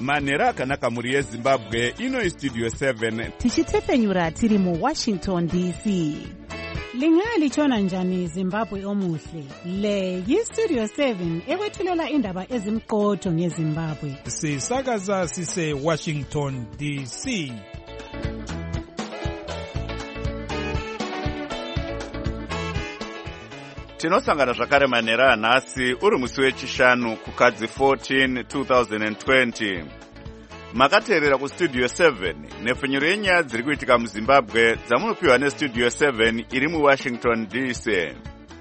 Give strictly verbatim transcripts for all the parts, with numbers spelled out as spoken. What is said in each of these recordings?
manhero akanaka mhuri yezimbabwe. Ino istudio seven tichitefenyura tiri muwashington D C. Lingalitshona njani Zimbabwe omuhle? Le yistudio seven ekwethulela indaba ezimqotho ngeZimbabwe. Sisakaza sise Washington D C. tinosangana zvakare manhero anhasi uri musi wechishanu kukadzi fourteen twenty twenty. Makateerera kustudio seven nepfenyuro yenyaya dziri kuitika muZimbabwe dzamunopiwa nestudio seven iri muWashington D C.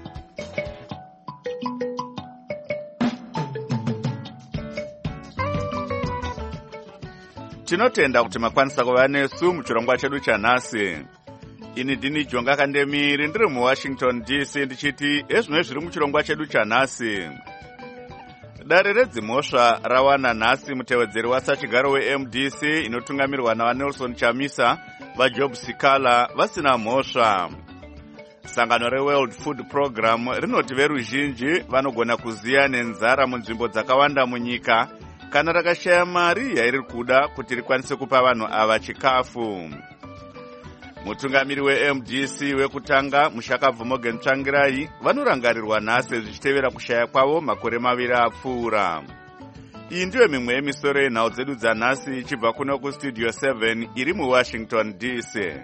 Tinotenda kuti makwanisa kuva nesu muchirongwa chedu chanhasi. Ini ndini Jonga Kandemiri ndiri muWashington D C ndichiti ezvino zviri muchirongwa chedu chanhasi. Dare redzimhosva rawana nhasi mutevedzeri wasachigaro weM D C inotungamirwa naVanelson Chamisa vaJob Sikala vasina mhosva. Sangano reWorld Food Program rinoti veruzhinji vanogona kuziya nenzara munzvimbo dzakawanda munyika kana rakashaya mari yairi kuda kuti rikwanise kupa vanhu ava chikafu. Mutungamiri weM D C wekutanga Mushakabvu Morgan Tsvangirai vanorangarirwa nhasi zvichitevera kushaya kwavo makore maviri apfuura. Iyi ndiyo mimwe yemisoro yenhau dzedu dzanhasi ichibva kuno kustudio seven iri muWashington D C.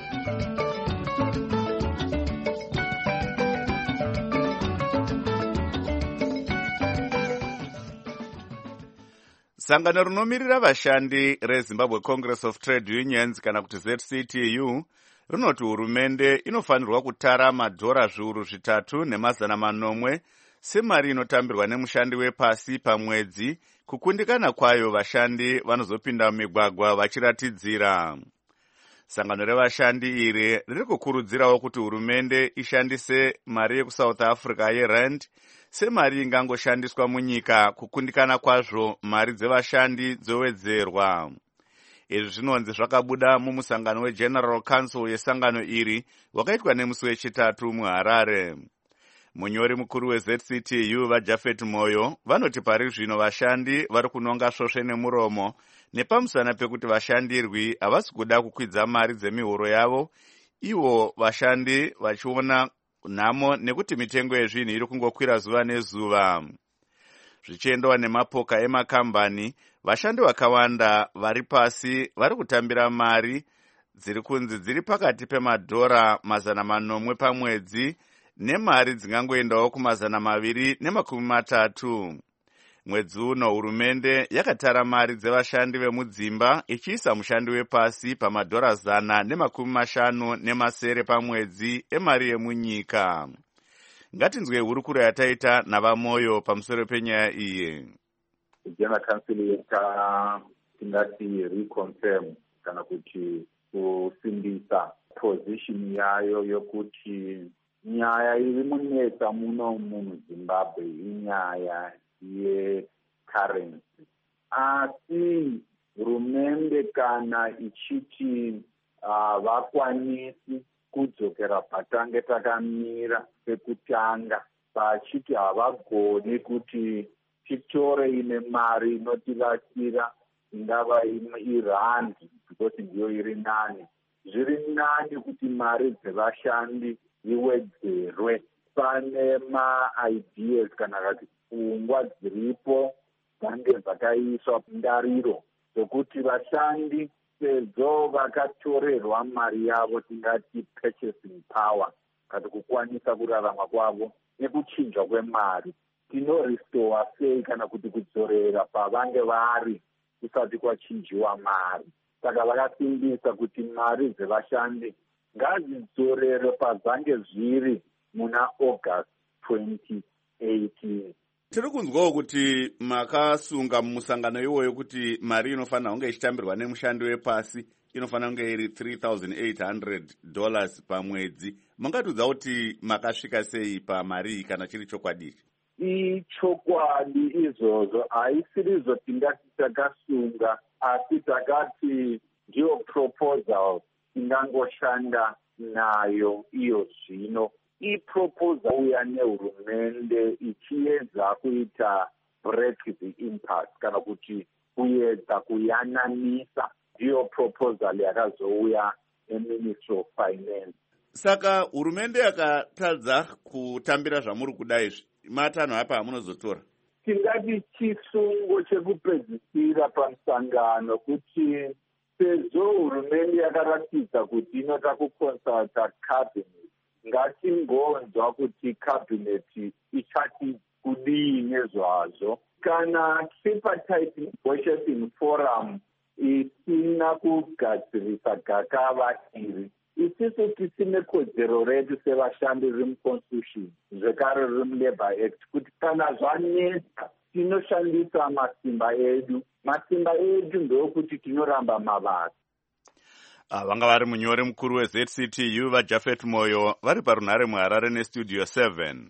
Sangano rinomirira vashandi reZimbabwe Congress of Trade Unions kana kuti Z C T U rinoti hurumende inofanirwa kutara madhora zviuru zvitatu nemazana manomwe semari inotambirwa nemushandi wepasi pamwedzi kukundikana kwayo vashandi vanozopinda mumigwagwa vachiratidzira. Sangano revashandi iri riri kukurudzirawo kuti hurumende ishandise mari yekuSouth Africa yerand semari ingangoshandiswa munyika kukundikana kwazvo mari dzevashandi dzowedzerwa. Izvi zvinonzi zvakabuda mumusangano weGeneral Council yesangano iri wakaitwa nemusi wechitatu muHarare. Munyori mukuru weZ C T U vaJafet Moyo vanoti pari zvino vashandi vari kunonga svosve nemuromo nepamusana pekuti vashandirwi havasi kuda kukwidza mari dzemihoro yavo, ivo vashandi vachiona nhamo nekuti mitengo yezvinhu iri kungokwira zuva nezuva. Zvichiendawa nemapoka emakambani, vashandi vakawanda vari pasi vari kutambira mari dziri kunzi dziri pakati pemadhora mazana manomwe pamwedzi nemari dzingangoendawo kumazana maviri nemakumi matatu. Mwedzi uno hurumende yakatara mari dzevashandi vemudzimba ichiisa mushandi wepasi pamadhora zana nemakumi mashanu nemasere pamwedzi emari yemunyika. Ngatinzwe hurukuro yataita navaMoyo pamusoro penyaya iyi. General Council yaka tingati reconfirm kana kuti kusimbisa position yayo yokuti nyaya iri munetsa muno muZimbabwe inyaya yecurrency. Asi hurumende kana ichiti uh, vakwanisi kudzokera patange takamira pekutanga pachiti havagoni kuti titore ine mari inotibatsira ingava irandi because ndiyo iri nani. Zviri nani kuti mari dzevashandi iwedzerwe. Pane ma-ideas kana kuti pfungwa dziripo dzange dzakaiswa ndariro dzokuti vashandi sezvo vakatorerwa mari yavo tingati purchasing power kana kukwanisa kurarama kwavo nekuchinjwa kwemari, tinorestore sei kana kuti kudzorera pavange vari kusati kwachinjiwa mari. Saka vakasimbisa kuti mari dzevashandi ngadzidzorere pazange zviri muna August twenty eighteen. Tiri kunzwawo kuti makasunga mumusangano iwoyo kuti mari inofanira kunge ichitambirwa nemushandi wepasi inofanira kunge iri three thousand eight hundred dollars pamwedzi. Mungatudza kuti makasvika sei pamari kana chiri chokwadi? Ichokwadi izvozvo haisiri zvotingati takasunga, asi takati ndiyo proposal ingangoshanda nayo iyo zvino. Iproposal uya nehurumende ichiedza kuita break the impasse kana kuti kuedza kuyananisa. Ndiyo proposal yakazouya eMinistry of Finance. Saka hurumende yakatadza kutambira zvamuri kudai matanho apa amunozotora. Tingati chisungo chekupedzisira pamusangano kuti sezvo hurumende yakaratidza kuti inoda kukonsulta cabinet, ngatingonzwa kuti cabinet ichati kudii nezvazvo. Kana tripartite negotiating forum isina kugadzirisa gakava iri, isisu tisine kodzero redu sevashandi riri muconstitution zvekare riri mulabour act kuti kana zvanetsa tinoshandisa masimba edu. Masimba edu ndokuti tinoramba mabasa. Vanga vari munyori mukuru weZ C T U vaJafet Moyo vari parunhare muHarare nestudio seven.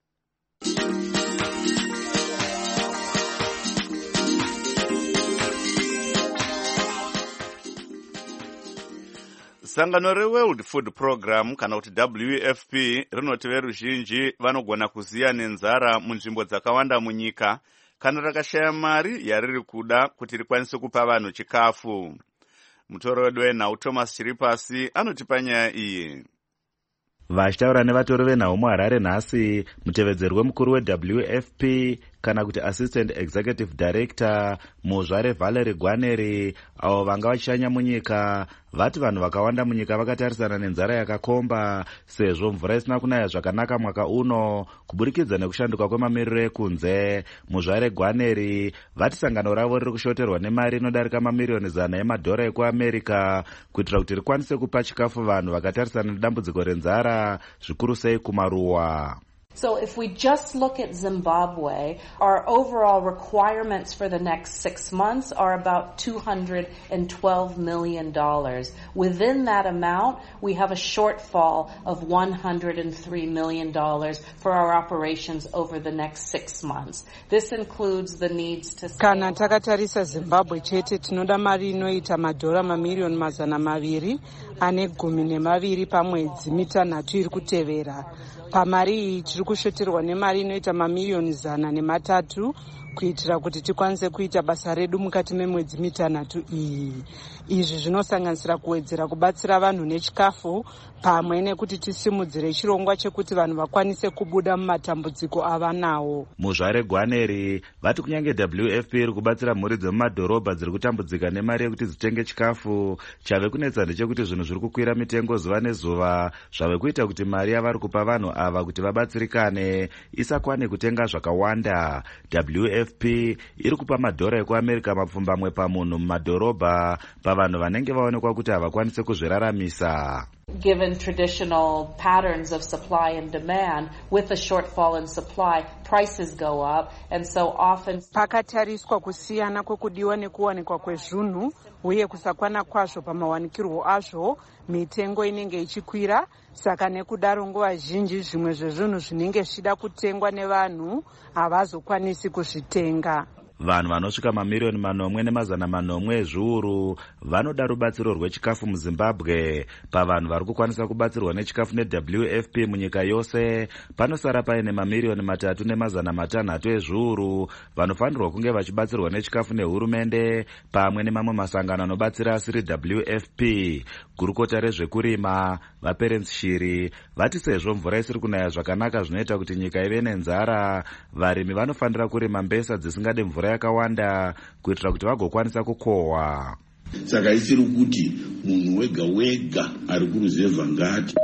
Sangano reWorld Food Program kana kuti W F P rinoti veruzhinji vanogona kuziya nenzara munzvimbo dzakawanda munyika kana rakashaya mari yariri kuda kuti rikwanise kupa vanhu chikafu. Mutoro wedu wenhau Thomas Chiripasi anotipa nyaya iyi. Vachitaura nevatori venhau muHarare nhasi, mutevedzeri wemukuru weW F P kana kuti Assistant Executive Director Muzvare Valerie Gwaneri, avo vanga vachishanya munyika, vati vanhu vakawanda munyika vakatarisana nenzara yakakomba sezvo mvura isina kunaya zvakanaka mwaka uno kuburikidza nekushanduka kwemamiriro ekunze. Muzvare Gwaneri vati sangano ravo riri kushoterwa nemari inodarika mamiriyoni zana emadhora ekuAmerica kuitira kuti rikwanise kupa chikafu vanhu vakatarisana nedambudziko renzara, zvikuru sei kumaruwa. So if we just look at Zimbabwe, our overall requirements for the next six months are about two hundred twelve million dollars. Within that amount, we have a shortfall of one hundred three million dollars for our operations over the next six months. This includes the needs to... Kana takatarisa Zimbabwe chete tinoda mari inoita madhora mamiliyoni mazana maviri ane gumi nemaviri pamwedzi mitanhatu iri kutevera. Pamari iyi tiri kushoterwa nemari inoita mamiliyoni zana nematatu kuitira kuti tikwanise kuita basa redu mukati memwedzi mitanhatu iyi. Izvi zvinosanganisira kuwedzera kubatsira vanhu nechikafu pamwe nekuti tisimudzire chirongwa chekuti vanhu vakwanise kubuda mumatambudziko avanawo. Muzvare Gwaneri vati kunyange W F P iri kubatsira mhuri dzemumadhorobha dziri kutambudzika nemari yekuti dzitenge chikafu, chave kunetsa ndechekuti zvinhu zviri kukwira mitengo zuva nezuva, zvave kuita kuti mari yavari kupa vanhu ava kuti vabatsirikane isakwane kutenga zvakawanda. W F P iri kupa madhora ekuAmerica mapfumbamwe pamunhu mumadhorobha pavanhu vanenge vaonekwa kuti havakwanise kuzviraramisa. Given traditional patterns of supply and demand, with a shortfall in supply, prices go up, and so often... Pakatariswa kusiyana kwekudiwa nekuwanikwa kwezvinhu uye kusakwana kwazvo pamawanikirwo azvo, mitengo inenge ichikwira, saka nekudaro nguva zhinji zvimwe zvezvinhu zvinenge zvichida kutengwa nevanhu havazokwanisi kuzvitenga. Vanhu vanosvika mamiliyoni manomwe nemazana manomwe ezviuru vanoda rubatsiro rwechikafu muZimbabwe. Pavanhu vari kukwanisa kubatsirwa nechikafu neW F P munyika yose, panosara paine mamiliyoni matatu nemazana matanhatu ezviuru vanofanirwa kunge vachibatsirwa nechikafu nehurumende pamwe nemamwe masangano anobatsira asiri W F P. Gurukota rezvekurima vaPerence Shiri vati sezvo mvura isiri kunaya zvakanaka zvinoita kuti nyika ive nenzara, varimi vanofanira kurima mbesa dzisingade mvura yakawanda kuitira kuti vagokwanisa kukohwa. Saka isiri kuti munhu wega wega ari kuruzevha ngati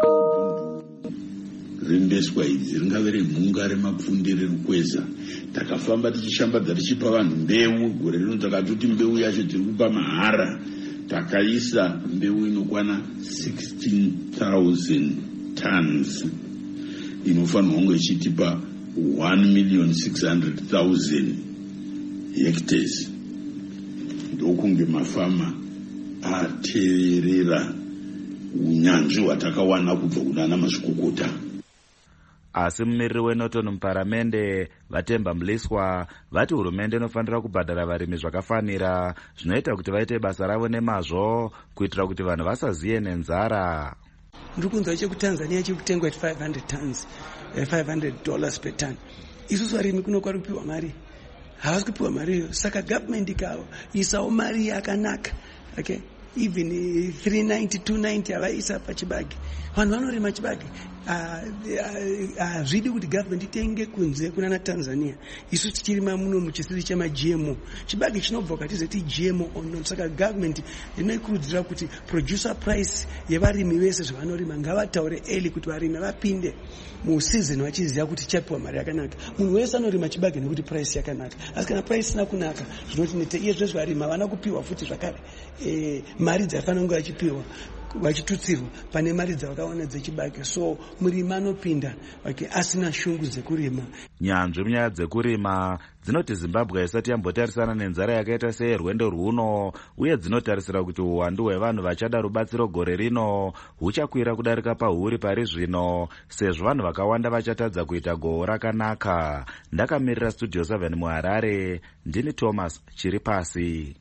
rimbeswa idzi ringave remhunga remapfunde rerukweza. Takafamba tichishambadza tichipa vanhu mbeu. Gore rino takatoti mbeu yacho tiri kupa mahara. Takaisa mbeu inokwana sixteen thousand tons inofanirwa kunge ichitipa one million six hundred thousand hectares. Ndokunge mafama ateerera unyanzvi hwatakawana kubva kunana mazvikokota. Asi mumiriri weNorton muparamende Vatemba Mliswa vati hurumende inofanira kubhadhara varimi zvakafanira zvinoita kuti vaite basa ravo nemazvo kuitira kuti vanhu vasaziye nenzara. Ndiri kunzwa chekuTanzania chekutengwa at five hundred tons, five hundred dollars per ton. Isusu varimi kuno kwari kupiwa mari havasi kupiwa mari iyoyo. Saka government ikaisawo mari yakanaka, okay, even three ninety two ninety avaisa pachibage, vanhu vanorima chibage. Hazvidi kuti government itenge kunze kunana Tanzania. Isu tichirima muno muchisiri chema G M O. Chibage chinobva kwatizoti G M O ono. Saka government inoikurudzira kuti producer price yevarimi vese zvavanorima ngavataure early kuti varimi vapinde mu season vachiziva kuti chapiwa mari yakanaka. Munhu wese anorima chibage nekuti price yakanaka. Asi kana price isina kunaka zvinoti nete iye zvese varimi havana kupiwa futi zvakare eh, mari dzafanira kunge vachipiwa vachitutsirwa pane mari dzavakaona dzechibage. So murimi anopinda okay, asina shungu dzekurima. Nyanzvi munyaya dzekurima dzinoti Zimbabwe isati yambotarisana nenzara yakaita seyerwendo rwuno, uye dzinotarisira kuti uwandu hwevanhu vachada rubatsiro gore rino huchakwira kudarika pauri pari zvino, sezvo vanhu vakawanda vachatadza kuita gohwo rakanaka. Ndakamirira Studio seven muHarare, ndini Thomas Chiripasi.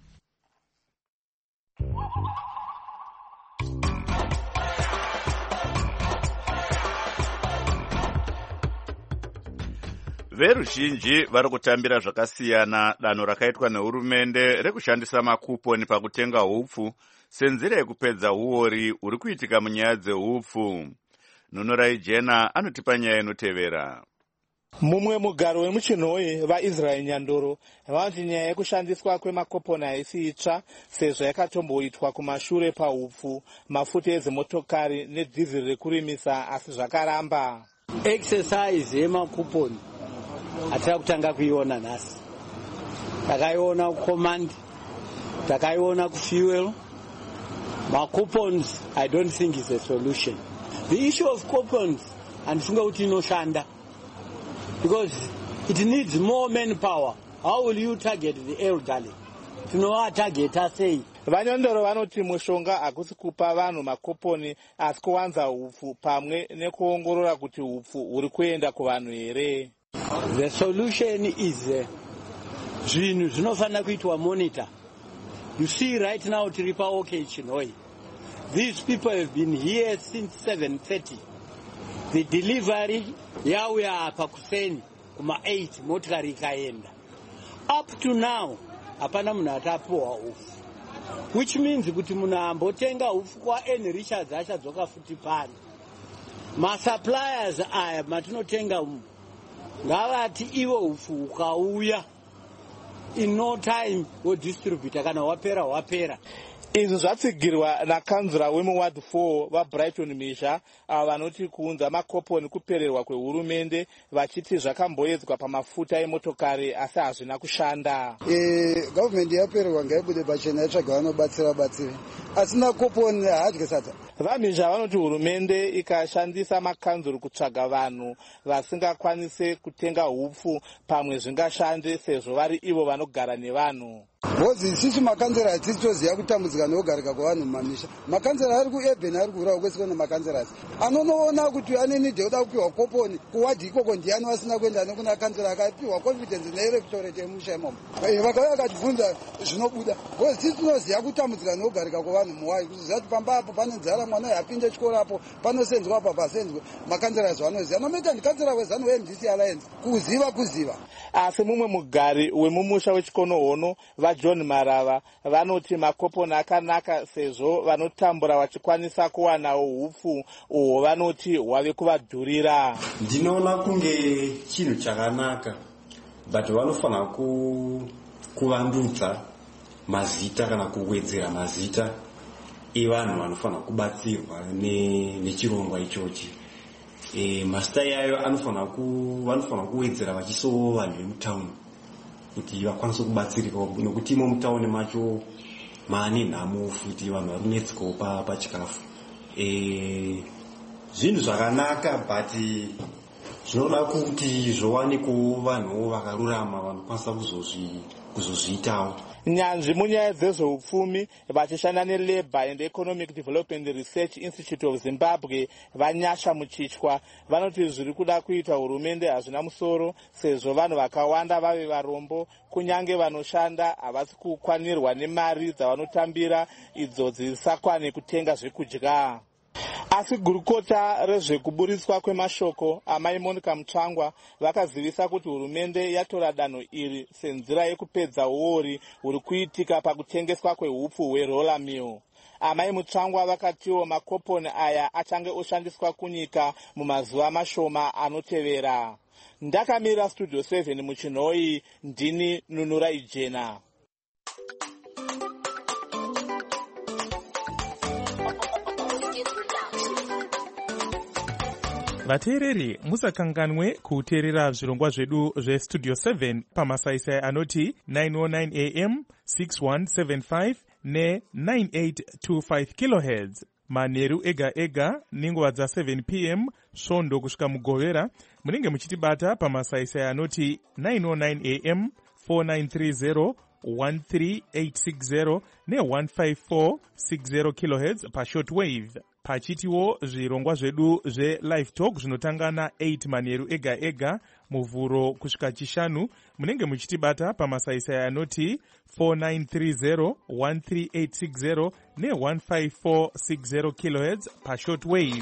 Veruzhinji vari kutambira zvakasiyana danho rakaitwa nehurumende rekushandisa makuponi pakutenga hupfu senzira yekupedza uori huri kuitika munyaya dzehupfu. Nunorai Jena anotipa nyaya inotevera. Mumwe mugaro wemuchinhoi vaIsrael Nyandoro vanoti nyaya yekushandiswa kwemakoponi haisi itsva sezvo yakatomboitwa kumashure pahupfu, mafuta edzimotokari nedhiziri rekurimisa, asi zvakaramba. Exercise yemakuponi hatira kutanga kuiona nhasi. Takaiona kucommand, takaiona kufuel. Coupons, I don't think is a solution. The issue of coupons andifunga kuti inoshanda because it needs more manpower. How will you target the elderly? Tinova targeta sei? Vanyandoro vanoti mushonga hakusi kupa vanhu makoponi asi kuwanza hupfu pamwe nekuongorora kuti hupfu huri kuenda kuvanhu here. The solution is uh, zvinhu zvinofanira kuitwa monitor. You see right now tiripa okay Chinhoi. These people have been here since seven thirty. The delivery yauya apa kuseni kuma eight motikari ikaenda. Up to now hapana munhu atapiwa hupfu. Which means kuti munhu ambotenga hupfu kwa N Richards achadzoka futi pano. Ma suppliers aya matinotenga umu ngavati iwo hupfu ukauya in no time wo distributor kana wapera wapera. Izvi zvatsigirwa nakanzura wemuward four vaBrighton Misha ava vanoti kuunza makoponi kupererwa kwehurumende vachiti zvakamboedzwa pamafuta emotokari asi hazvina kushanda. Eh, government yapererwa ngaibude pachena yatsvaga vanobatsira batsire asina koponi hadye sata. VaMisha vanoti hurumende ikashandisa makanzuru kutsvaga vanhu vasingakwanise kutenga hupfu pamwe zvingashande sezvo vari ivo vanogara nevanhu. Bozi sisi makanzera hatisi toziva kutambudzika nokugarika kwavanhu mumamisha. Makanzera ari kuEben ari kuurawo kwese kune makanzeras anonoona kuti anenide kuda kupiwa koponi kuwadhi ikoko ndiani asina kuenda nekuna kanzera akapiwa confidence neelectorate yemusha imomo. Vakauya vakatibvunza zvinobuda. Bozi sisi tinoziva kutambudzika nokugarika kwavanhu muwai kuziva kuti pamba apo pane nzara mwana yapinde chikoro apo panosenzwa apa pasenzwe makanzeras vanoziva nomaita ndikanzera wezanu weM D C Alliance kuziva kuziva. Asi mumwe mugari wemumusha wechikonohono vaJohn Marava vanoti makoponi akanaka sezvo vanotambura vachikwanisa kuwanawo hupfu uhwo vanoti hwave kuvadhurira. Ndinoona kunge chinhu chakanaka but vanofanira ku kuvandudza mazita kana kuwedzera mazita evanhu vanofanira kubatsirwa ne nechirongwa ichochi. E, mazita yayo anofanira ku vanofanira kuwedzera vachisowo vanhu vemutauni kuti vakwanise kubatsirika nokuti imo mutauni macho maane nhamo futi vanhu vari kunetsikawo pachikafu. E, zvinhu zvakanaka but zvinoda kuti zvowanikwawo vanhuwo vakarurama vanokwanisa kuzozviitawo. Nyanzvi munyaya dzezveupfumi vachishanda neLabour and Economic Development Research Institute of Zimbabwe vanyasha muchichwa vanoti zviri kuda kuita hurumende hazvina musoro sezvo vanhu vakawanda vave varombo kunyange vanoshanda havasi kukwanirwa nemari dzavanotambira idzo dzisisakwane kutenga zvekudya. asi gurukota rezvekuburiswa kwemashoko amai Monica Mutsvangwa vakazivisa kuti hurumende yatora danho iri senzira yekupedza uori huri kuitika pakutengeswa kwehupfu hweroller mill. Amai Mutsvangwa vakatiwo makoponi aya achange oshandiswa kunyika mumazuva mashoma anotevera. Ndakamira studio seven muchinhoi, ndini Nunura Ijena. vateereri musakanganwe kuteerera zvirongwa zvedu zvestudio seven pamasaisai anoti nine oh nine a m six one seven five ne nine eight two five kilohertz manheru ega ega nenguva dza seven p m svondo kusvika mugovera. Munenge muchitibata pamasaisai anoti nine oh nine a m four nine three zero one three eight six zero ne one five four six zero kilohertz pashortwave. Pachitiwo zvirongwa zvedu zve-live talk zvinotanga na eight manheru ega ega muvhuro kusvika chishanu. Munenge muchitibata pamasaisai anoti four nine three zero one three eight six zero ne one five four six zero kilohertz pashortwave.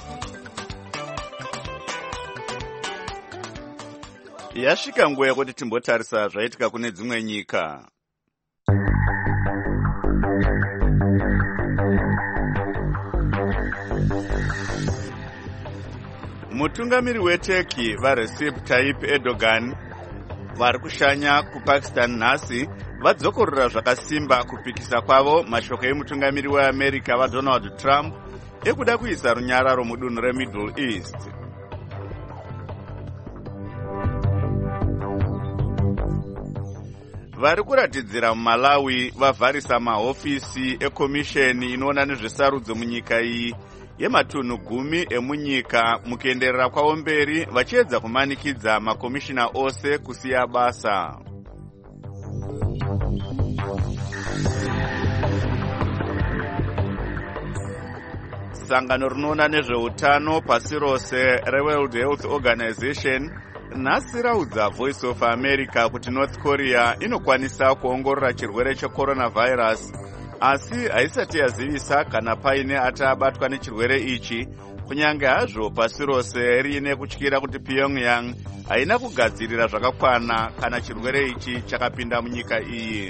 Yasvika nguva yekuti timbotarisa zvaitika kune dzimwe nyika. Mutungamiri weTurkey vaRecep Tayyip Erdogan vari kushanya kuPakistan nhasi vadzokorora zvakasimba kupikisa kwavo mashoko emutungamiri weAmerica vaDonald Trump ekuda kuisa runyararo mudunhu reMiddle East. Vari kuratidzira muMalawi vavharisa mahofisi ekomisheni inoona nezvesarudzo munyika iyi yematunhu gumi emunyika mukuenderera kwavo mberi vachiedza kumanikidza makomishina ose kusiya basa. Sangano rinoona nezveutano pasi rose reWorld Health Organization nhasi raudza Voice of America kuti North Korea inokwanisa kuongorora chirwere checoronavirus asi haisati yazivisa kana paine atabatwa nechirwere ichi, kunyange hazvo pasi rose riine kutyira kuti Pyongyang haina kugadzirira zvakakwana kana chirwere ichi chakapinda munyika iyi.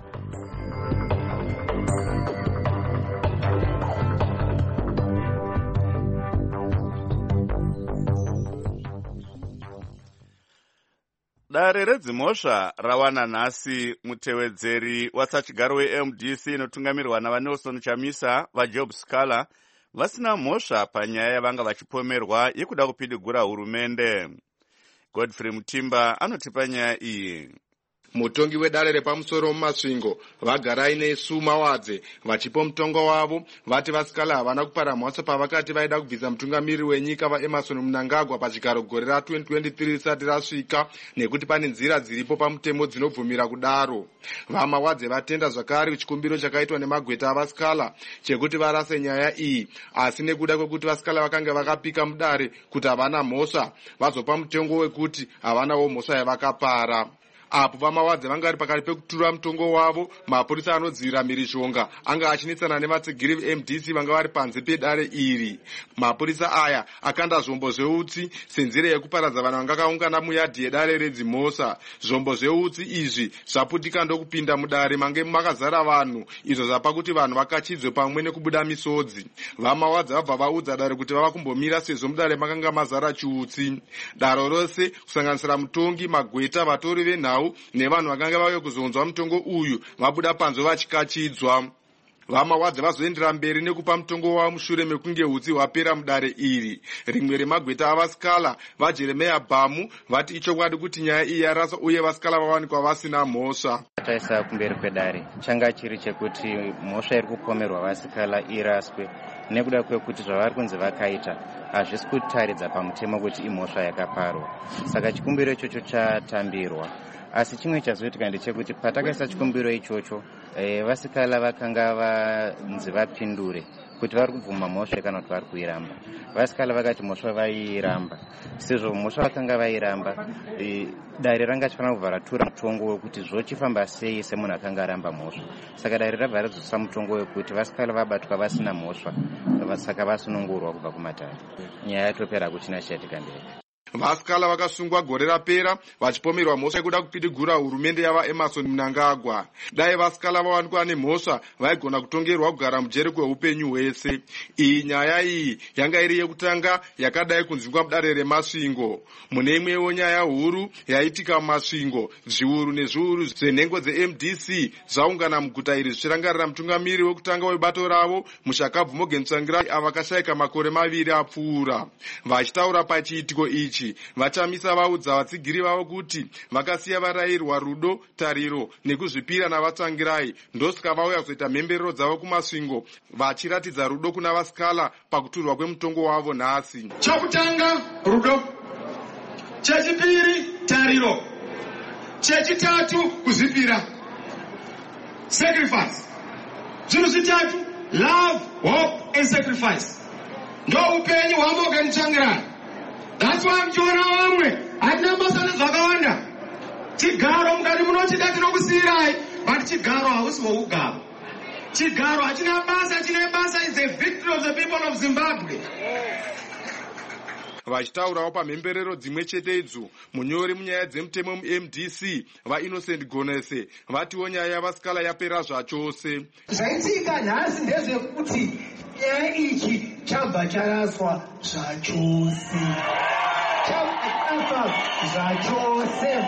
Dare redzimhosva rawana nhasi mutevedzeri wasachigaro weM D C inotungamirwa navaNelson Chamisa vaJob Scala vasina mhosva panyaya yavanga vachipomerwa yekuda kupidigura hurumende. Godfrey Mutimba anotipa nyaya iyi. Mutongi wedare repamusoro mumasvingo vagarai nesu mawadze vachipo mutongo wavo vati vasikala havana kupara mhosva pavakati vaida kubvisa mutungamiri wenyika vaEmerson Mnangagwa pachigaro gore ra twenty twenty-three risati rasvika nekuti pane nzira dziripo pamutemo dzinobvumira kudaro. Vamawadze vatenda zvakare chikumbiro chakaitwa nemagweta avasikala chekuti varase nyaya iyi, asi nekuda kwekuti vasikala vakanga vakapika mudare kuti havana mhosva vazopa mutongo wekuti havanawo mhosva yavakapara. Apo vamawadze vangari pakati pekutura mutongo wavo, mapurisa anodzivira mhirizhonga anga achinetsana nevatsigiri veM D C vanga vari panze pedare iri. Mapurisa aya akanda zvombo zveutsi senzira yekuparadza vanhu vanga vakaungana muyadhi yedare redzimhosva. Zvombo zveutsi izvi zvaputika ndokupinda mudare mange makazara vanhu, izvo zvapa kuti vanhu vakachidzwe pamwe nekubuda misodzi. Vamawadze vabva vaudza dare kuti vava kumbomira sezvo mudare makanga mazara chiutsi. Daro rose kusanganisira mutongi, magweta, vatori venhau nevanhu vakanga vauya kuzonzwa mutongo uyu vabuda panze vachikachidzwa. Vamawadze vazoendera mberi nekupa mutongo wavo mushure mekunge utsi hwapera mudare iri. Rimwe remagweta avasikala vaJeremiah Bhamu vati ichokwadi kuti nyaya iyi yaraswa uye vasikala vawanikwa vasina mhosva. Taisa kumberi kwedare changa chiri chekuti mhosva iri kupomerwa vasikala iraswe nekuda kwekuti zvavari kunzi vakaita hazvisi kutaridza pamutemo kuti imhosva yakaparwa. Saka chikumbiro ichocho chatambirwa. asi chimwe chazoitika ndechekuti patakaisa chikumbiro ichocho e, vasikala vakanga vanzi vapindure kuti vari kubvuma mhosva kana kuti vari kuiramba. Vasikala vakati mhosva vairamba, sezvo mhosva vakanga vairamba e, dare ranga chifanira kubva ratura mutongo wekuti zvochifamba sei semunhu akanga aramba mhosva. Saka dare rabva radzosa mutongo wekuti vasikala vabatwa vasina mhosva, saka vasunungurwa kubva kumatare. Nyaya yatopera kuchina chichatika ndege. Vasikala vakasungwa gore rapera vachipomerwa mhosva yekuda kupidigura hurumende yavaEmmerson Mnangagwa. Dai vasikala vawanikwa nemhosva vaigona kutongerwa kugara mujere kweupenyu hwese. Iyi nyaya iyi yanga iri yekutanga yakadai kunzwingwa mudare remasvingo. Mune imwewo nyaya huru yaitika mumasvingo, zviuru nezviuru zvenhengo dze-M D C zvaungana muguta iri zvichirangarira mutungamiri wekutanga webato ravo Mushakabvu Morgan Tsvangirai avakashayika makore maviri apfuura. Vachitaura pachiitiko ichi, vachamisa vaudza vatsigiri vavo kuti vakasiya varayirwa rudo, tariro nekuzvipira navaTsvangirai, ndosaka vauya kuzoita mhemberero dzavo kumasvingo vachiratidza rudo kuna vasikala pakuturwa kwemutongo wavo nhasi. Chokutanga rudo, chechipiri tariro, chechitatu kuzvipira, sacrifice. Zvinhu zvitatu, love, hope and sacrifice. Ndo upenyu hwaMorgan Tsvangirai. That's why mchiona vamwe hatina basa nezvakawanda. Chigaro mukati munochida tinokusiyirai, but chigaro hausi hwougaro. Chigaro hachina basa, hachina basa is the victory of the people of Zimbabwe. Vachitaurawo pamhemberero dzimwe chete idzo, munyori munyaya dzemutemo mu-M D C vaInnocent Gonese vatiwo nyaya yavasikala yapera zvachose. Zvaitika nhasi ndezvekuti nyaya ichi chabva charaswa zvachose. Chabva zvachose.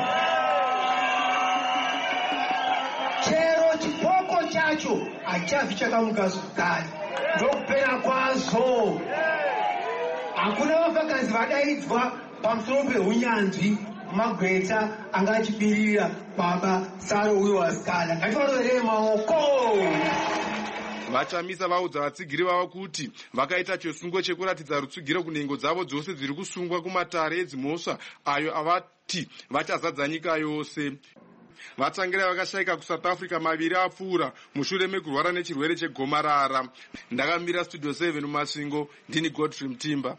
Chero chipoko chacho hachafi chakamuka zvakare. Ndokupera kwazvo. Hakuna vafakazi vadaidzwa pamusoro peunyanzvi magweta anga achibirira baba Saro uyo wasikala. Ngativaroverere maoko. Vachamisa vaudza vatsigiri vavo kuti vakaita chisungo chekuratidza rutsugiro kunhengo dzavo dzose dziri kusungwa kumatare edzimhosva ayo avati vachazadza nyika yose. Vatsangirai vakashayika kuSouth Africa maviri apfuura mushure mekurwara nechirwere chegomarara. Ndakamira Studio seven mumasvingo, ndini Godfrey Mtimba.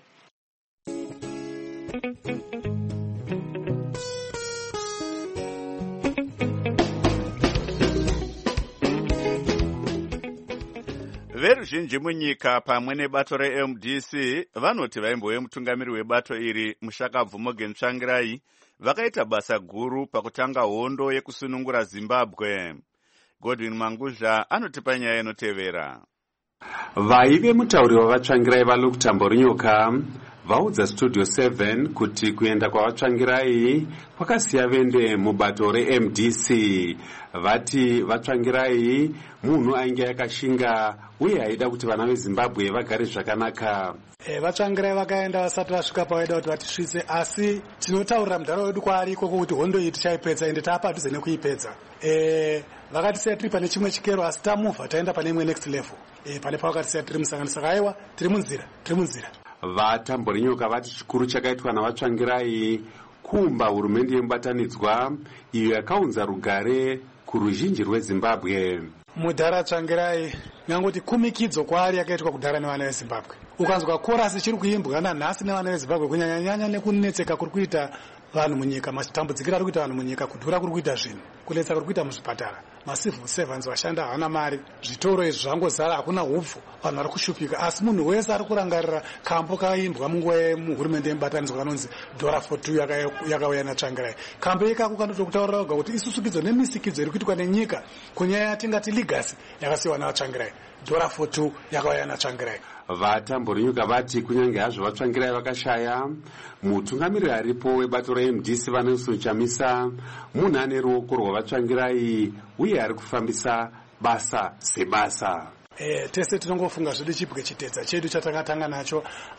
Veruzhinji munyika pamwe nebato re-M D C vanoti vaimbove mutungamiri webato iri Mushakabvu Morgan Tsvangirai vakaita basa guru pakutanga hondo yekusunungura Zimbabwe. Godwin Manguzha anotipa nyaya inotevera. Vaive mutauri wavaTsvangirai vaLuke Tamborinyoka vaudza Studio seven kuti kuenda kwavaTsvangirai kwakasiya vende mubato re-M D C. Vati vaTsvangirai munhu ainge yakashinga uye aida kuti vana veZimbabwe vagare zvakanaka. E, vaTsvangirai vakaenda vasati vasvika pavaida kuti vatisvitse, asi tinotaurira mudhara wedu kwaari ikoko kuti hondo iyi tichaipedza ende taapadhuze nekuipedza. E, vakatisiya tiri pane chimwe chikero asi tamuvha taenda pane imwe next level. E, pane pavakatisiya tiri musangano, saka aiwa tiri munzira tiri munzira. VaTamborinyoka vati chikuru chakaitwa navaTsvangirai kuumba hurumende yemubatanidzwa iyo yakaunza rugare kuruzhinji rweZimbabwe. Mudhara Tsvangirai nyangoti kumikidzo kwaari yakaitwa kudhara nevana veZimbabwe. Ukanzwa korasi chiri kuimbwa nanhasi nevana veZimbabwe kunyanyanyanya nekunetseka kuri kuita vanhu munyika, matambudzikiro ari kuita vanhu munyika, kudhura kuri kuita zvinhu, kuletsa kuri kuita muzvipatara, macivil servants vashanda havana mari, zvitoro izvi zvangozara hakuna hupfu, vanhu vari kushupika. Asi munhu wese ari kurangarira kambo kaimbwa munguva yemuhurumende yemubatanidzwa kanonzi Dora for two yakauya naTsvangirai. Kambo ikako kanotokutaurira oga kuti isusukidzo nemisikidzo iri kuitwa nenyika kunyaya yatingati legacy yakasiyiwa navaTsvangirai. Dora for two yakauya naTsvangirai. VaTamborinyoka vati kunyange hazvo vaTsvangirai vakashaya, mutungamiriri aripo webato re-M D C vaNelson Chamisa munhu ane ruoko rwavaTsvangirai uye ari kufambisa basa sebasa. eh tese tinongofunga zvedu chipwe chitedza chedu chatakatanga nacho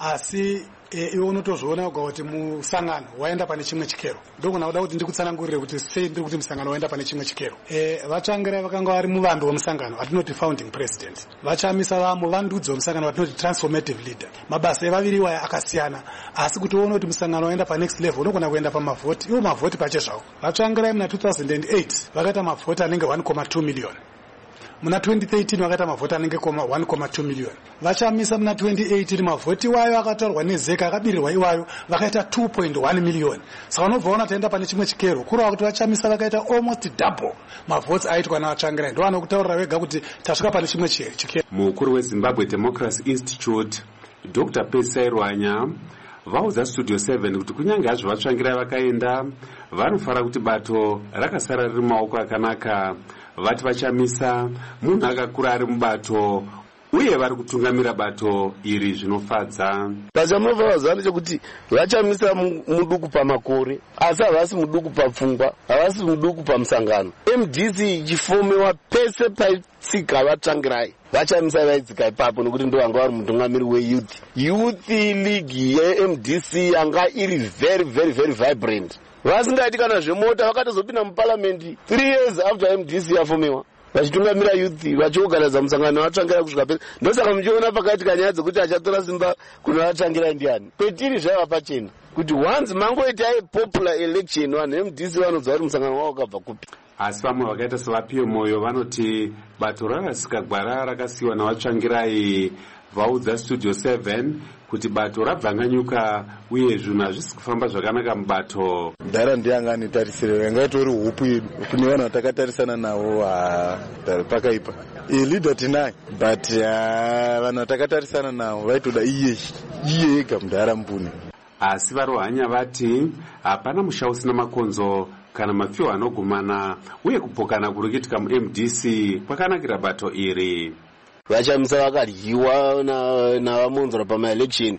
asi iwe unotozviona kuti musangano waenda pane chimwe chikero ndokuna kuda kuti ndikutsanangurire kuti sei ndiri kuti musangano waenda pane chimwe chikero eh vatsvangirai vakanga vari muvando wemusangano atinoti founding president vachamisa vamuvandudzo wemusangano atinoti transformative leader mabasa evaviri waya akasiyana asi kuti uone kuti musangano waenda pa next level unogona kuenda pamavhoti iwo mavhoti pache zvawo vatsvangirai muna two thousand eight vakaita mavhoti anenge one point two million muna twenty thirteen vakaita mavhoti anenge one point two million vachamisa muna twenty eighteen mavhoti iwayo akatorwa nezeka akabirirwa iwayo vakaita two point one million saka unobva ona taenda pane chimwe chikero kureva kuti vachamisa vakaita almost double mavhoti aitwa navatsvangirai ndo vanokutaurira vega kuti tasvika pane chimwe chikero. mukuru wezimbabwe democracy institute dr pesai rwanya vaudza studio seven kuti kunyange hazvo vatsvangirai vakaenda vanofara kuti bato rakasara riri maoko akanaka vati vachamisa munhu akakura ari mubato uye vari kutungamira bato iri zvinofadza. pachamunofara ndechekuti vachamisa muduku pamakore asi havasi muduku papfungwa havasi muduku pamusangano. M D C ichifomewa pese paitsika vatsvangirai vachamisa vaidzika ipapo nokuti ndo vanga vari mutungamiri weyouth youth league ye-M D C yanga iri very very very vibrant vasingaiti kana zvemota vakatozopinda muparliament three years after M D C yafomewa vachitungamira youth vachioganadza musangano vatsvangira kusvika pese ndosaka muchiona pakaitika nyaya dzekuti achatora simba kuna vatsvangirai ndiani kwetiri zvaiva pachena kuti once mangoitai popular election vanhu M D C vanobva vari musangano wavo wakabva kupi. asi vamwe vakaita sevapiwe moyo vanoti bato rarasika gwara rakasiyiwa navatsvangirai vaudza studio seven kuti bato rabvanganyuka uye zvinhu hazvisi kufamba zvakanaka mubato. dhara ndiyanga anetarisire yanga itori hupu yedu kune vanhu vatakatarisana navo dhara pakaipa leader tinaye but vanhu vatakatarisana navo vaitoda iye iye ega mudhara mbune. asi varohanya vati hapana musha usina makonzo kana mapfiwo anogumana uye kupokana kuri kuitika mu-M D C kwakanakira bato iri. vachamisa vakadyiwa navamonzora pamaelection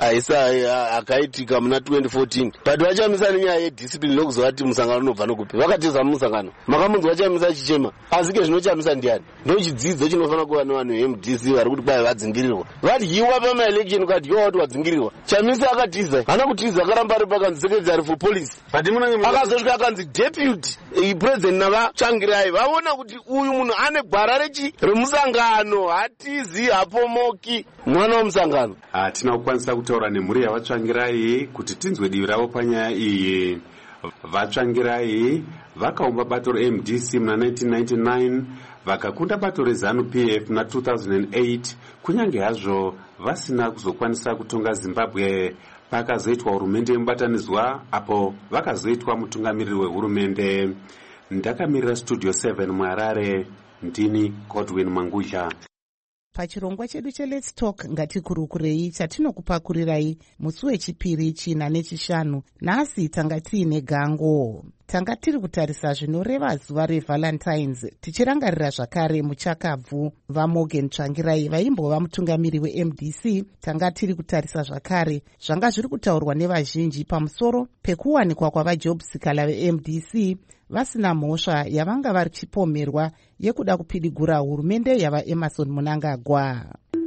aisa akaitika muna twenty fourteen but vachamisa nenyaya yediscipline nokuzovati musangano unobva nokupi vakatiza mumusangano makamunzi vachamisa chichema asi ke zvinochamisa ndiani ndochidzidzo chinofanira kuva nevanhu ve-M D C vari kuti kwai vadzingirirwa vadyiwa pamaelection ukadyiwa kuti wadzingirirwa chamisa akatiza hana kutiza akaramba ari pakanzi secretary for police akazosvika akanzi deputy president navatsvangirai vaona kuti uyu munhu ane gwara rechi remusangano hatizi hapomoki mwana wemusangano. hatina kukwanisa kutaura nemhuri yavatsvangirai kuti tinzwe divi ravo panyaya iyi. vatsvangirai vakaumba bato re-M D C muna nineteen ninety-nine vakakunda bato rezanu P F muna two thousand eight kunyange hazvo vasina kuzokwanisa kutonga zimbabwe pakazoitwa hurumende yemubatanidzwa apo vakazoitwa mutungamiriri wehurumende. ndakamirira studio seven muharare ndini Godwin Mangudya. pachirongwa chedu cheLet's Talk ngatikurukurei chatinokupakurirai musi wechipiri china nechishanu. nhasi tanga tiine gango tanga tiri kutarisa zvinoreva zuva revalentines tichirangarira zvakare muchakabvu vaMorgan Tsvangirai vaimbova mutungamiri we-M D C. tanga tiri kutarisa zvakare zvanga zviri kutaurwa nevazhinji pamusoro pekuwanikwa kwavajob sikala ve-M D C vasina mhosva yavanga vari chipomerwa yekuda kupidigura hurumende yavaEmmerson Mnangagwa.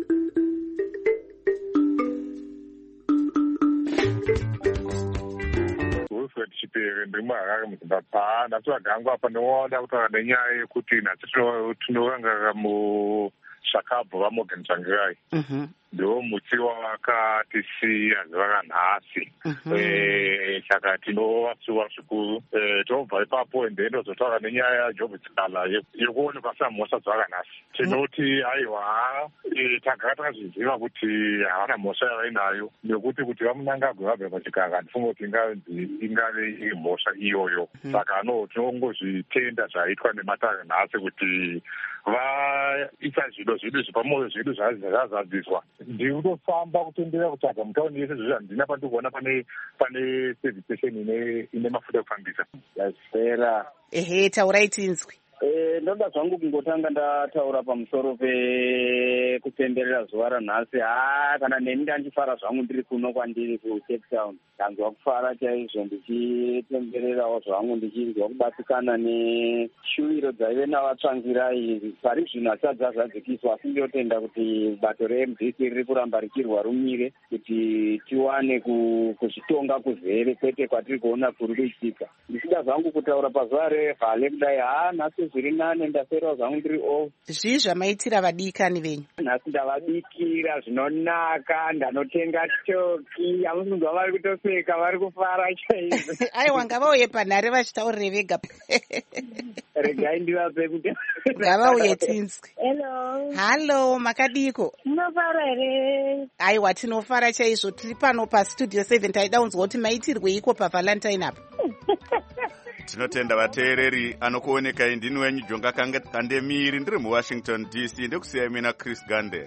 chipiri ndiri muharare muzimbabwe ndatsvagangwa apa ndinoda kutaura nenyaya yekuti nhasi tinorangarira mushakabvu vaMorgan Tsvangirai ndiwo muti wavakatisiya zuva ranhasi. saka tinovasuwa zvikuru. tobva ipapo ende ndozotaura nenyaya yajob sikala yekuonekwa samhosva zuva ranhasi. tinoti aiwa tagara takazviziva kuti havana mhosva yavainayo nekuti kuti vaMnangagwa vabva pachiganga ndifunga kuti ingave iri mhosva iyoyo. saka no tinongozvitenda zvaitwa nematare nhasi kuti vaisa zvido zvidu zvepamwoyo zvidu zvazadziswa. ndiri kutofamba kutendera kutsvaga mutauni yese zvizvo handina pandikuona pane pane service station ine ine mafuta ekufambisa. yazvera ehe taurai tinzwi. Eh, ndoda zvangu kungotanga ndataura pamusoro pekupemberera zuva ranhasi. Ha, kana neni ndanchifara zvangu ndiri kuno kwandiri kucape town, ndanzwa kufara chaizvo ndichipembererawo zvangu ndichinzwa kubatikana neshuwiro dzaive navatsvangirai. Pari zvino hasadza zvadzikiswa, asi ndinotenda kuti bato re-M D C riri kuramba richirwa rumire kuti tiwane kuzvitonga kuzere, kwete kwatiri kuona kuri kuitika. Ndichida zvangu kutaura pazuva revhale kudai, ha nhasi zviri nane, ndaserawo zvangu ndiri off. Zvii zvamaitira vadikani venyu? Nhasi ndavabikira zvinonaka, ndanotenga choki, hamusinzwa vari kutoseka, vari kufara chaizvo. Aiwa, ngavauye panhare vachitaurire vega. Regai ndivape kuti ngavauye tinzwe. Hello. Halo, makadiko? Munofara here? Aiwa, tinofara chaizvo. Tiri pano pastudio seven, taida unzwa kuti maitirweiko pavalentine apa? Tinotenda vateereri. Anokuonekai ndini wenyu Jonga Kandemiri, ndiri muWashington D C. Ndekusiyai mina Chris Gande.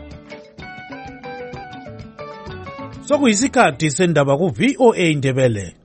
Sokuyisikhathi sendaba ku V O A Ndebele.